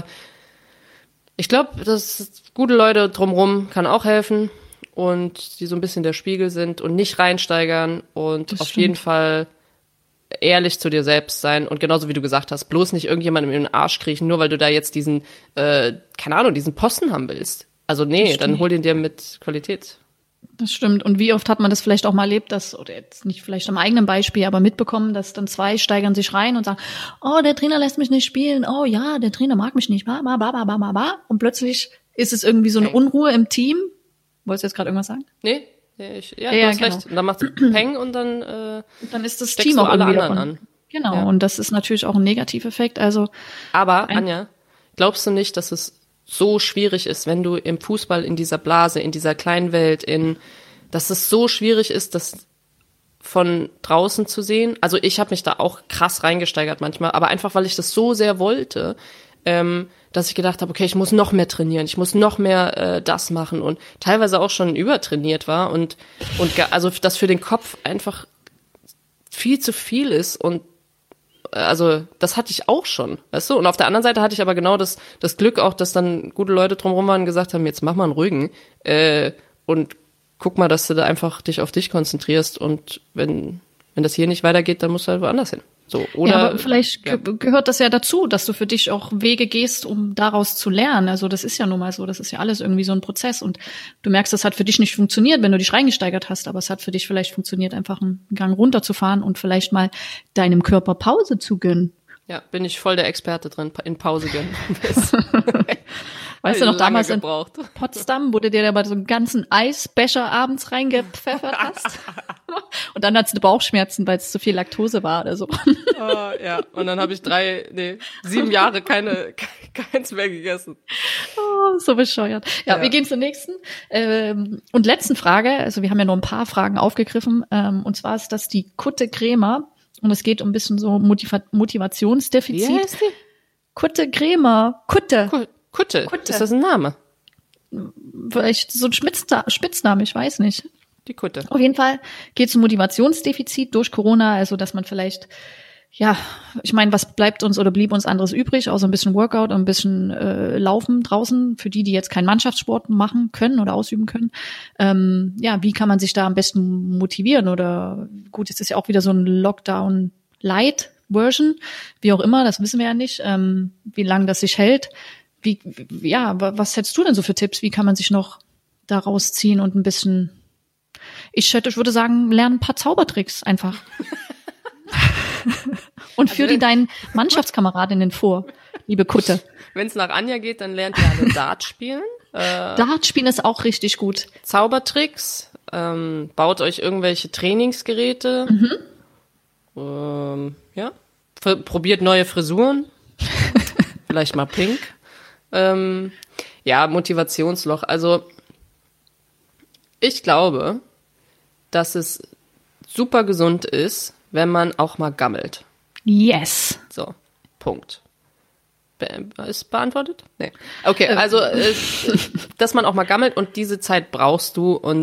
ich glaube, dass gute Leute drumherum kann auch helfen. Und die so ein bisschen der Spiegel sind und nicht reinsteigern und das auf stimmt. jeden Fall ehrlich zu dir selbst sein und genauso wie du gesagt hast, bloß nicht irgendjemandem in den Arsch kriechen, nur weil du da jetzt diesen, äh, keine Ahnung, diesen Posten haben willst. Also nee, dann hol den dir mit Qualität. Das stimmt. Und wie oft hat man das vielleicht auch mal erlebt, dass, oder jetzt nicht vielleicht am eigenen Beispiel, aber mitbekommen, dass dann zwei steigern sich rein und sagen, oh, der Trainer lässt mich nicht spielen, oh ja, der Trainer mag mich nicht, ba, ba, ba, ba, ba, ba. Und plötzlich ist es irgendwie so eine Unruhe im Team. Wolltest du jetzt gerade irgendwas sagen? Nee, ich, ja, ja, du hast genau. recht. Und dann macht es Peng und dann, äh, dann ist das steckst Team du auch alle irgendwie anderen davon. an. Genau, ja. Und das ist natürlich auch ein Negativeffekt. Also, aber, Anja, glaubst du nicht, dass es so schwierig ist, wenn du im Fußball in dieser Blase, in dieser kleinen Welt, in, dass es so schwierig ist, das von draußen zu sehen? Also ich habe mich da auch krass reingesteigert manchmal, aber einfach, weil ich das so sehr wollte, ähm, dass ich gedacht habe, okay, ich muss noch mehr trainieren, ich muss noch mehr äh, das machen und teilweise auch schon übertrainiert war und und also das für den Kopf einfach viel zu viel ist und äh, also das hatte ich auch schon, weißt du? Und auf der anderen Seite hatte ich aber genau das das Glück auch, dass dann gute Leute drumherum waren und gesagt haben, jetzt mach mal einen ruhigen äh, und guck mal, dass du da einfach dich auf dich konzentrierst und wenn wenn das hier nicht weitergeht, dann musst du halt woanders hin. So, oder, ja, aber vielleicht ja. ge- gehört das ja dazu, dass du für dich auch Wege gehst, um daraus zu lernen. Also das ist ja nun mal so, das ist ja alles irgendwie so ein Prozess und du merkst, das hat für dich nicht funktioniert, wenn du dich reingesteigert hast, aber es hat für dich vielleicht funktioniert, einfach einen Gang runterzufahren und vielleicht mal deinem Körper Pause zu gönnen. Ja, bin ich voll der Experte drin, in Pause gönnen. Weißt du noch, damals gebraucht. in Potsdam, wo du dir da mal so einen ganzen Eisbecher abends reingepfeffert hast. Und dann hattest du Bauchschmerzen, weil es zu viel Laktose war oder so. Oh, ja, und dann habe ich drei, nee, sieben Jahre keine, keins mehr gegessen. Oh, so bescheuert. Ja, ja, wir gehen zur nächsten ähm, und letzten Frage. Also wir haben ja nur ein paar Fragen aufgegriffen. Ähm, und zwar ist das die Kutte Krämer. Und es geht um ein bisschen so Motiva- Motivationsdefizit. Wie heißt die? Kutte Krämer. Kutte. Kutte. Kutte. Kutte. Ist das ein Name? Vielleicht so ein Spitzname, Spitzname, ich weiß nicht. Die Kutte. Auf jeden Fall geht es um Motivationsdefizit durch Corona, also dass man vielleicht, ja, ich meine, was bleibt uns oder blieb uns anderes übrig, außer ein bisschen Workout und ein bisschen äh, Laufen draußen, für die, die jetzt keinen Mannschaftssport machen können oder ausüben können. Ähm, ja, wie kann man sich da am besten motivieren? Oder gut, jetzt ist ja auch wieder so ein Lockdown-Light-Version, wie auch immer, das wissen wir ja nicht, ähm, wie lange das sich hält. Wie, ja, was hättest du denn so für Tipps? Wie kann man sich noch da rausziehen und ein bisschen, ich hätte, ich würde sagen, lernen ein paar Zaubertricks einfach. Und führ also, die deinen Mannschaftskameradinnen vor, liebe Kutte. Wenn es nach Anja geht, dann lernt ihr alle Dart spielen. Äh, Dart spielen ist auch richtig gut. Zaubertricks, ähm, baut euch irgendwelche Trainingsgeräte. Mhm. Ähm, ja, F- probiert neue Frisuren. Vielleicht mal pink. Ähm, ja, Motivationsloch. Also ich glaube, dass es super gesund ist, wenn man auch mal gammelt. Yes. So, Punkt. Be- ist beantwortet? Nee. Okay, also äh, dass man auch mal gammelt und diese Zeit brauchst du und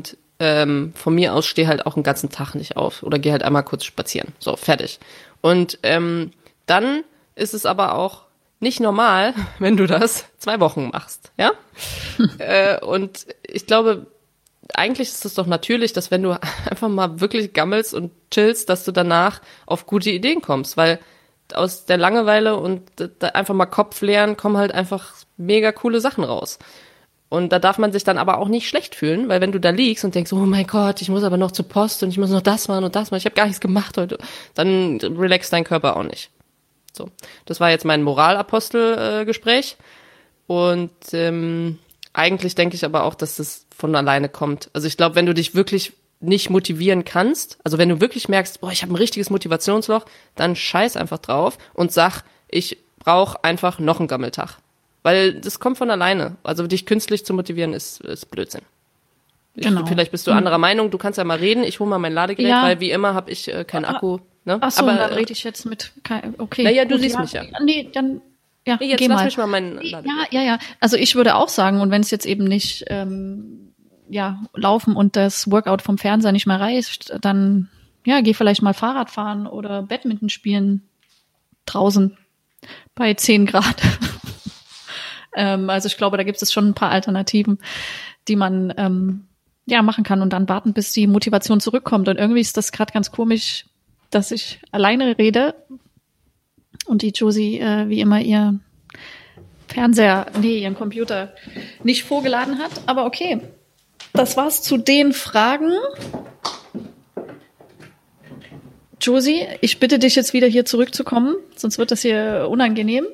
ähm, von mir aus steh halt auch einen ganzen Tag nicht auf oder geh halt einmal kurz spazieren. So, fertig. Und ähm, dann ist es aber auch nicht normal, wenn du das zwei Wochen machst, ja? äh, und ich glaube, eigentlich ist es doch natürlich, dass wenn du einfach mal wirklich gammelst und chillst, dass du danach auf gute Ideen kommst, weil aus der Langeweile und da einfach mal Kopf leeren kommen halt einfach mega coole Sachen raus. Und da darf man sich dann aber auch nicht schlecht fühlen, weil wenn du da liegst und denkst, oh mein Gott, ich muss aber noch zur Post und ich muss noch das machen und das machen, ich habe gar nichts gemacht heute, dann relaxt dein Körper auch nicht. So, das war jetzt mein Moralapostel-Gespräch und ähm, eigentlich denke ich aber auch, dass das von alleine kommt. Also ich glaube, wenn du dich wirklich nicht motivieren kannst, also wenn du wirklich merkst, boah, ich habe ein richtiges Motivationsloch, dann scheiß einfach drauf und sag, ich brauche einfach noch einen Gammeltag. Weil das kommt von alleine. Also dich künstlich zu motivieren ist, ist Blödsinn. Ich, genau. Vielleicht bist du anderer Meinung, du kannst ja mal reden, ich hole mal mein Ladegerät, ja. weil wie immer habe ich äh, keinen Akku. Ne? Ach so, aber dann rede ich jetzt mit, okay. Naja, du gut, siehst ja, mich ja. Nee, dann, ja, nee, jetzt geh lass mal. mich mal meinen Ladegerät. Ja, ja, ja. Also ich würde auch sagen, und wenn es jetzt eben nicht, ähm, ja, laufen und das Workout vom Fernseher nicht mehr reicht, dann, ja, geh vielleicht mal Fahrrad fahren oder Badminton spielen draußen bei zehn Grad. ähm, also ich glaube, da gibt es schon ein paar Alternativen, die man, ähm, ja, machen kann und dann warten, bis die Motivation zurückkommt. Und irgendwie ist das gerade ganz komisch, dass ich alleine rede und die Josie äh, wie immer ihr Fernseher, nee, ihren Computer nicht vorgeladen hat. Aber okay, das war's zu den Fragen. Josie, ich bitte dich jetzt wieder hier zurückzukommen, sonst wird das hier unangenehm.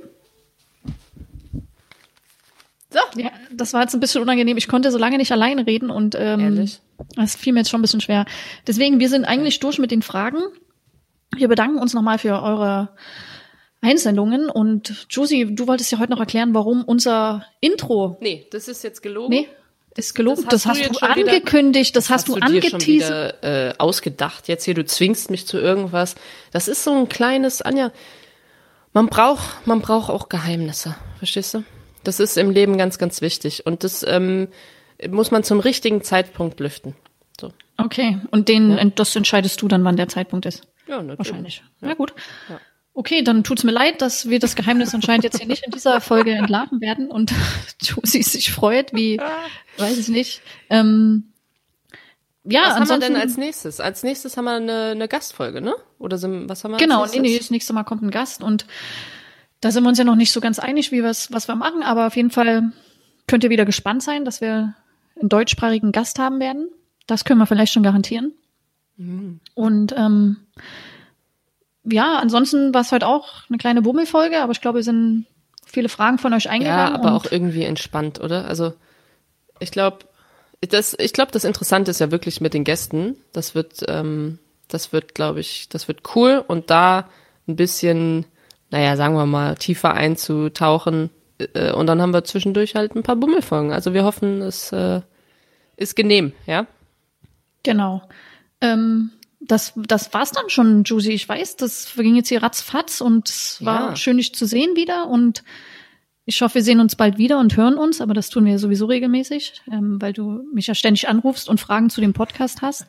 So. Ja, das war jetzt ein bisschen unangenehm. Ich konnte so lange nicht alleine reden und ähm, das fiel mir jetzt schon ein bisschen schwer. Deswegen, wir sind eigentlich durch mit den Fragen. Wir bedanken uns nochmal für eure Einsendungen und Josie, du wolltest ja heute noch erklären, warum unser Intro. Nee, das ist jetzt gelogen. Nee, ist gelogen. Das hast, das hast du, du angekündigt, das, das hast, hast du angeteasert. Äh, ausgedacht. Jetzt hier, du zwingst mich zu irgendwas. Das ist so ein kleines, Anja, man braucht, man braucht auch Geheimnisse. Verstehst du? Das ist im Leben ganz, ganz wichtig. Und das ähm, muss man zum richtigen Zeitpunkt lüften. So. Okay, und den, ja. das entscheidest du dann, wann der Zeitpunkt ist? Ja, natürlich. Wahrscheinlich. Ja, ja gut. Ja. Okay, dann tut's mir leid, dass wir das Geheimnis anscheinend jetzt hier nicht in dieser Folge entlarven werden und Josie sich freut, wie, weiß ich nicht. Ähm, ja, was ansonsten, haben wir denn als nächstes? Als nächstes haben wir eine, eine Gastfolge, ne? Oder sind, was haben wir als Genau, nächstes? nee, nee, das nächste Mal kommt ein Gast und da sind wir uns ja noch nicht so ganz einig, wie wir's, was wir machen, aber auf jeden Fall könnt ihr wieder gespannt sein, dass wir einen deutschsprachigen Gast haben werden. Das können wir vielleicht schon garantieren. Mhm. Und ähm, ja, ansonsten war es heute auch eine kleine Bummelfolge, aber ich glaube, es sind viele Fragen von euch eingegangen. Ja, aber auch irgendwie entspannt, oder? Also ich glaube, das, ich glaube, das Interessante ist ja wirklich mit den Gästen. Das wird, ähm, das wird, glaube ich, das wird cool und da ein bisschen, naja, sagen wir mal, tiefer einzutauchen. Äh, und dann haben wir zwischendurch halt ein paar Bummelfolgen. Also wir hoffen, es äh, ist genehm, ja? Genau. Ähm, das, das war's dann schon, Josie. Ich weiß, das ging jetzt hier ratzfatz und es war Ja. schön, dich zu sehen wieder. Und ich hoffe, wir sehen uns bald wieder und hören uns. Aber das tun wir sowieso regelmäßig, ähm, weil du mich ja ständig anrufst und Fragen zu dem Podcast hast.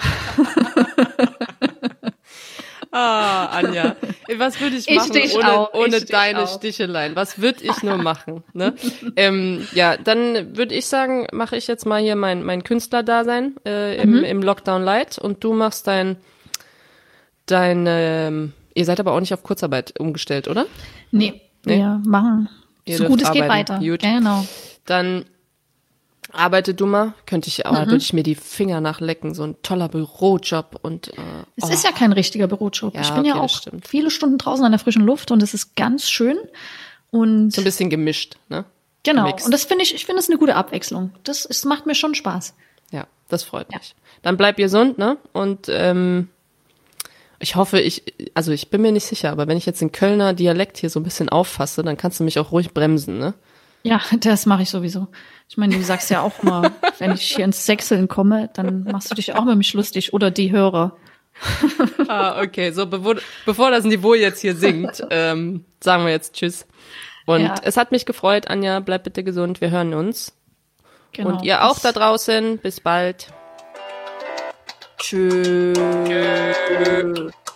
Ah, Anja, was würde ich machen ich ohne, auch, ohne ich deine auch. Sticheleien? Was würde ich nur machen? Ne? ähm, ja, dann würde ich sagen, mache ich jetzt mal hier mein, mein Künstlerdasein äh, im, Mhm. im Lockdown Light und du machst dein, dein ähm, ihr seid aber auch nicht auf Kurzarbeit umgestellt, oder? Nee, Nee? wir machen Ihr so dürft gut es geht arbeiten. weiter. Gut. Genau. Dann arbeite du mal, könnte ich, aber Mhm. würde ich mir die Finger nachlecken, so ein toller Bürojob und äh, Es oh. ist ja kein richtiger Bürojob. Ja, ich bin ja okay, das auch stimmt. viele Stunden draußen an der frischen Luft und es ist ganz schön. Und so ein bisschen gemischt, ne? genau. Gemixt. Und das finde ich, ich finde es eine gute Abwechslung. Das ist, macht mir schon Spaß. Ja, das freut Ja. mich. Dann bleib gesund, ne? Und ähm, ich hoffe, ich, also ich bin mir nicht sicher, aber wenn ich jetzt den Kölner Dialekt hier so ein bisschen auffasse, dann kannst du mich auch ruhig bremsen, ne? Ja, das mache ich sowieso. Ich meine, du sagst ja auch immer, wenn ich hier ins Sechseln komme, dann machst du dich auch über mich lustig oder die Hörer. Ah, okay. So, bevor, bevor das Niveau jetzt hier sinkt, ähm, sagen wir jetzt Tschüss. Und Ja. es hat mich gefreut, Anja, bleib bitte gesund, wir hören uns. Genau. Und ihr auch Bis- da draußen, bis bald. Tschüss.